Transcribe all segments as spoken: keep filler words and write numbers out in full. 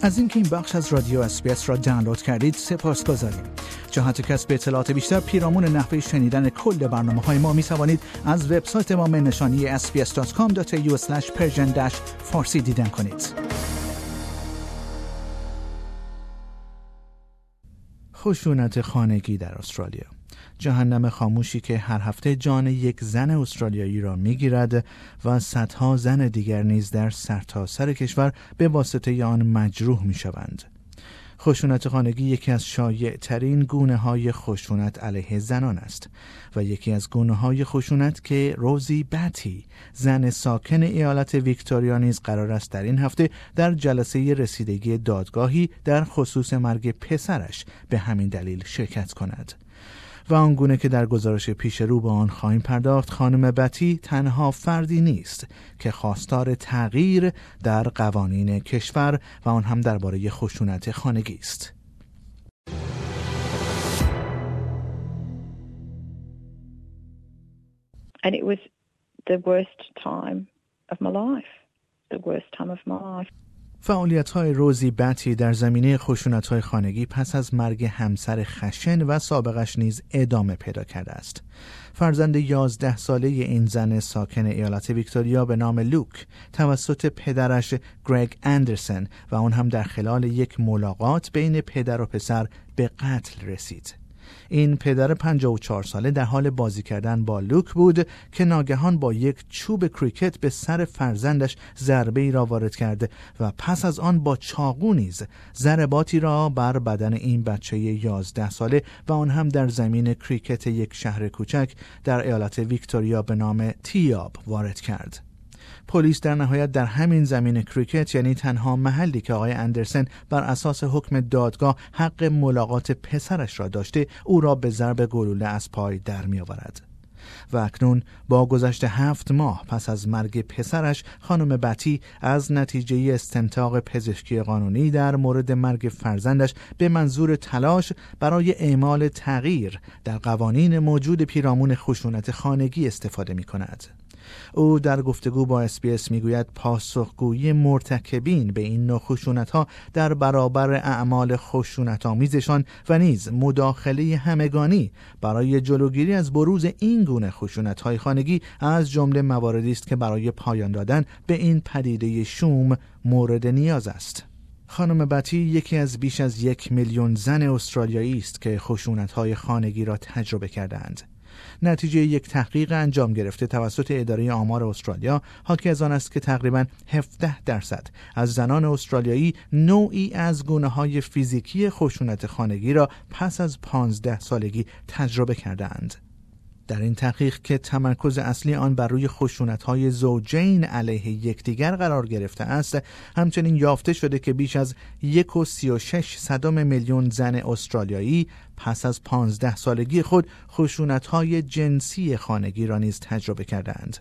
از اینکه این بخش از رادیو اس بی اس را دانلود کردید سپاسگزاریم. جهت کسب اطلاعات بیشتر پیرامون نحوه شنیدن کل برنامه‌های ما می‌توانید از وبسایت ما نشانی اس بی اس دات کام دات ای یو اسلش پرژن فارسی دیدن کنید. خشونت خانگی در استرالیا، جهنم خاموشی که هر هفته جان یک زن استرالیایی را می‌گیرد و صدها زن دیگر نیز در سرتاسر کشور به واسطه آن مجروح می‌شوند. خشونت خانگی یکی از شایع‌ترین گونه‌های خشونت علیه زنان است و یکی از گونه‌های خشونت که روزی بتی، زن ساکن ایالت ویکتوریا نیز قرار است در این هفته در جلسه رسیدگی دادگاهی در خصوص مرگ پسرش به همین دلیل شرکت کند. و آنگونه که در گزارش پیش رو به آن خواهیم پرداخت، خانم بتی تنها فردی نیست که خواستار تغییر در قوانین کشور و آن هم درباره خشونت خانگی است. And it was the worst time of my life. The worst time of my life. فعالیت‌های روزی بتی در زمینه خشونت‌های خانگی پس از مرگ همسر خشن و سابقش نیز ادامه پیدا کرده است. فرزند یازده ساله این زن ساکن ایالت ویکتوریا به نام لوک توسط پدرش گرگ اندرسن و اون هم در خلال یک ملاقات بین پدر و پسر به قتل رسید. این پدر پنجاه و چهار ساله در حال بازی کردن با لوک بود که ناگهان با یک چوب کریکت به سر فرزندش ضربه‌ای را وارد کرد و پس از آن با چاقو نیز ضرباتی را بر بدن این بچه یازده ساله و آن هم در زمین کریکت یک شهر کوچک در ایالت ویکتوریا به نام تیاب وارد کرد. پلیس در نهایت در همین زمین کریکت، یعنی تنها محلی که آقای اندرسن بر اساس حکم دادگاه حق ملاقات پسرش را داشته، او را به ضرب گلوله از پای در می آورد. و اکنون با گذشت هفت ماه پس از مرگ پسرش، خانم بتی از نتیجه استنتاق پزشکی قانونی در مورد مرگ فرزندش به منظور تلاش برای اعمال تغییر در قوانین موجود پیرامون خشونت خانگی استفاده می کند. او در گفتگو با اس بی اس میگوید پاسخگویی مرتکبین به این نوع خشونت‌ها در برابر اعمال خشونت‌آمیزشان و نیز مداخله همگانی برای جلوگیری از بروز این گونه خشونت‌های خانگی از جمله مواردی است که برای پایان دادن به این پدیده شوم مورد نیاز است. خانم بتی یکی از بیش از یک میلیون زن استرالیایی است که خشونت‌های خانگی را تجربه کردند. نتیجه یک تحقیق انجام گرفته توسط اداره آمار استرالیا حاکی از آن است که تقریباً هفده درصد از زنان استرالیایی نوعی از گونه‌های فیزیکی خشونت خانگی را پس از پانزده سالگی تجربه کردند. در این تحقیق که تمرکز اصلی آن بر روی خشونت‌های زوجین علیه یکدیگر قرار گرفته است، همچنین یافته شده که بیش از یک و سی و شش صدم میلیون زن استرالیایی پس از پانزده سالگی خود خشونت‌های جنسی خانگی را نیز تجربه کردند.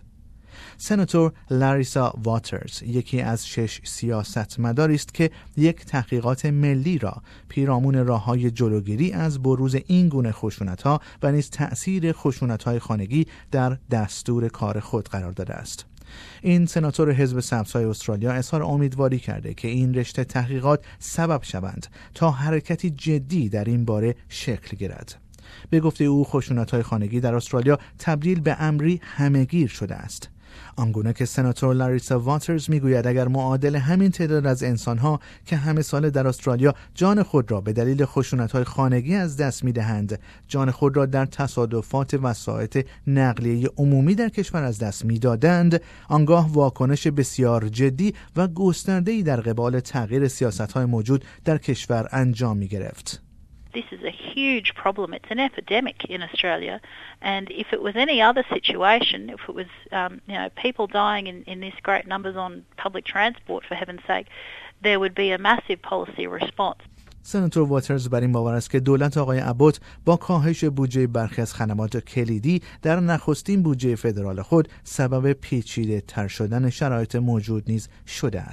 سناتور لاریسا واترز یکی از شش سیاستمداری است که یک تحقیقات ملی را پیرامون راه‌های جلوگیری از بروز این گونه خشونت‌ها و نیز تأثیر خشونت‌های خانگی در دستور کار خود قرار داده است. این سناتور حزب سبزهای استرالیا اظهار امیدواری کرده که این رشته تحقیقات سبب شوند تا حرکتی جدی در این باره شکل گیرد. به گفته او خشونت‌های خانگی در استرالیا تبدیل به امری همه‌گیر شده است. آنگونه که سناتور لاریسا واترز میگوید اگر معادل همین تعداد از انسانها که همه ساله در استرالیا جان خود را به دلیل خشونت‌های خانگی از دست می‌دهند، جان خود را در تصادفات وسایط نقلیه عمومی در کشور از دست می‌دادند، آنگاه واکنش بسیار جدی و گسترده‌ای در قبال تغییر سیاست‌های موجود در کشور انجام می‌گرفت. This is a huge problem. It's an epidemic in Australia, and if it was any other situation, if it was um, you know people dying in, in this great numbers on public transport, for heaven's sake, there would be a massive policy response. سناتور واترز بر این باور است که دولت آقای ابوت با کاهش بودجه برخی از خدمات کلیدی در نخستین بودجه فدرال خود سبب پیچیده تر شدن شرایط موجود نیز شده است.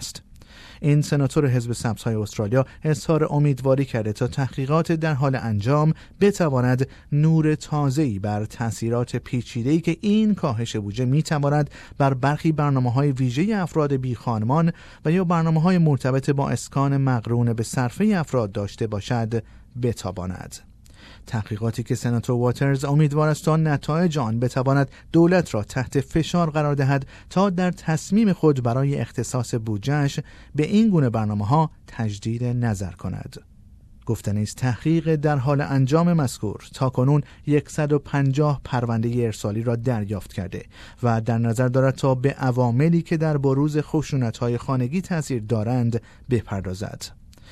این سناتور حزب سبزهای استرالیا اظهار امیدواری کرده تا تحقیقات در حال انجام بتواند نور تازه‌ای بر تاثیرات پیچیده‌ای که این کاهش بودجه میتواند بر برخی برنامه‌های ویژه افراد بیخانمان و یا برنامه‌های مرتبط با اسکان مقرون به صرفه افراد داشته باشد بتاباند. تحقیقاتی که سناتور واترز امیدوار است تا نتایج آن بتواند دولت را تحت فشار قرار دهد تا در تصمیم خود برای اختصاص بودجه‌اش به این گونه برنامه‌ها تجدید نظر کند. گفتنی است تحقیق در حال انجام مذکور تاکنون صد و پنجاه پرونده ارسالی را دریافت کرده و در نظر دارد تا به عواملی که در بروز خشونت‌های خانگی تاثیر دارند بپردازد.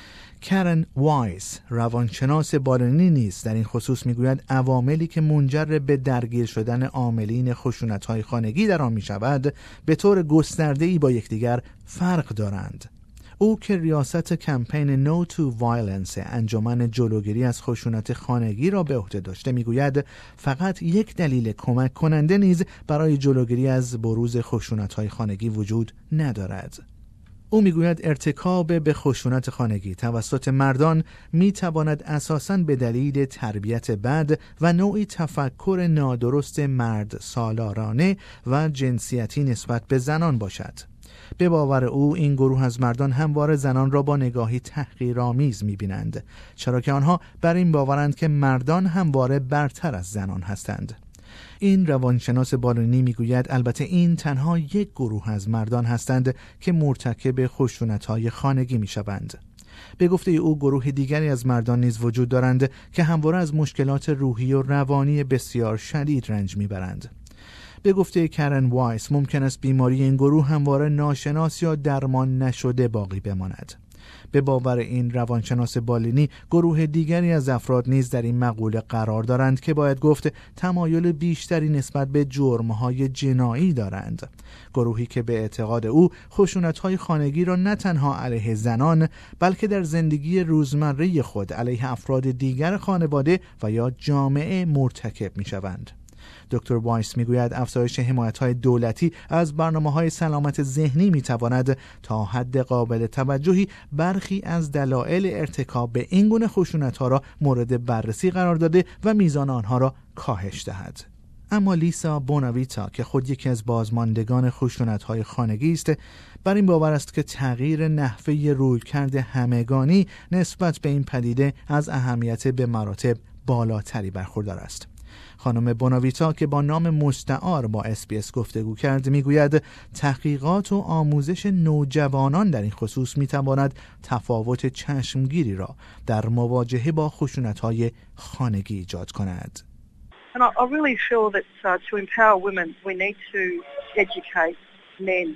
کرن وایس روانشناس بالینی نیز در این خصوص میگوید عواملی که منجر به درگیر شدن عاملین خشونت‌های خانگی در آن میشود به طور گسترده‌ای با یکدیگر فرق دارند. او که ریاست کمپین No to Violence انجمن جلوگیری از خشونت خانگی را به عهده داشته میگوید فقط یک دلیل کمک کننده نیز برای جلوگیری از بروز خشونت‌های خانگی وجود ندارد. او میگوید ارتکاب به خشونت خانگی توسط مردان میتواند اساساً به دلیل تربیت بد و نوعی تفکر نادرست مرد سالارانه و جنسیتی نسبت به زنان باشد. به باور او این گروه از مردان همواره زنان را با نگاهی تحقیرآمیز می‌بینند، چرا که آنها بر این باورند که مردان همواره برتر از زنان هستند. این روانشناس بالینی میگوید البته این تنها یک گروه از مردان هستند که مرتکب خشونت‌های خانگی میشوند. به گفته او گروه دیگری از مردان نیز وجود دارند که همواره از مشکلات روحی و روانی بسیار شدید رنج میبرند. به گفته کرن وایس ممکن است بیماری این گروه همواره ناشناس یا درمان نشده باقی بماند. به باور این روانشناس بالینی گروه دیگری از افراد نیز در این مقوله قرار دارند که باید گفت تمایل بیشتری نسبت به جرم‌های جنایی دارند. گروهی که به اعتقاد او خشونت‌های خانگی را نه تنها علیه زنان بلکه در زندگی روزمره خود علیه افراد دیگر خانواده و یا جامعه مرتکب می‌شوند. دکتر وایس میگوید افزایش حمایت‌های دولتی از برنامه‌های سلامت ذهنی میتواند تا حد قابل توجهی برخی از دلایل ارتکاب به این گونه خشونت‌ها را مورد بررسی قرار داده و میزان آنها را کاهش دهد. اما لیسا بوناویتا که خود یکی از بازماندگان خشونت‌های خانگی است، بر این باور است که تغییر نحوه رویکرد همگانی نسبت به این پدیده از اهمیت به مراتب بالاتری برخوردار است. خانم بوناویتا که با نام مستعار با اس بی اس گفتگو کرد میگوید تحقیقات و آموزش نوجوانان در این خصوص میتواند تفاوت چشمگیری را در مواجهه با خشونت‌های خانگی ایجاد کند. And I, I really feel that uh, to empower women we need to educate men,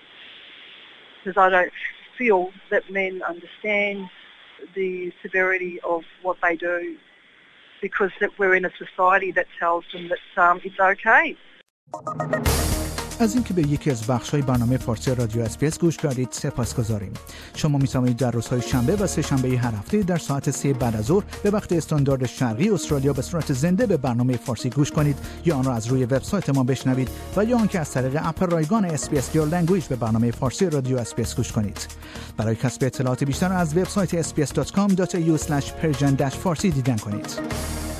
because I don't feel that men understand the severity of what they do. Because that we're in a society that tells them that um, it's okay. از اینکه به یکی از بخش‌های برنامه فارسی رادیو اس بی اس گوش کردید سپاسگزاریم. شما می‌توانید در روزهای شنبه و سه شنبه هر هفته در ساعت سه بعد از ظهر به وقت استاندارد شرقی استرالیا به صورت زنده به برنامه فارسی گوش کنید یا آن را از روی وبسایت ما بشنوید و یا آنکه از طریق اپ رایگان اس بی اس Your Language به برنامه فارسی رادیو اس بی اس گوش کنید. برای کسب اطلاعات بیشتر از وبسایت اس بی اس دات کام دات ای یو اسلش پرژن فارسی دیدن کنید.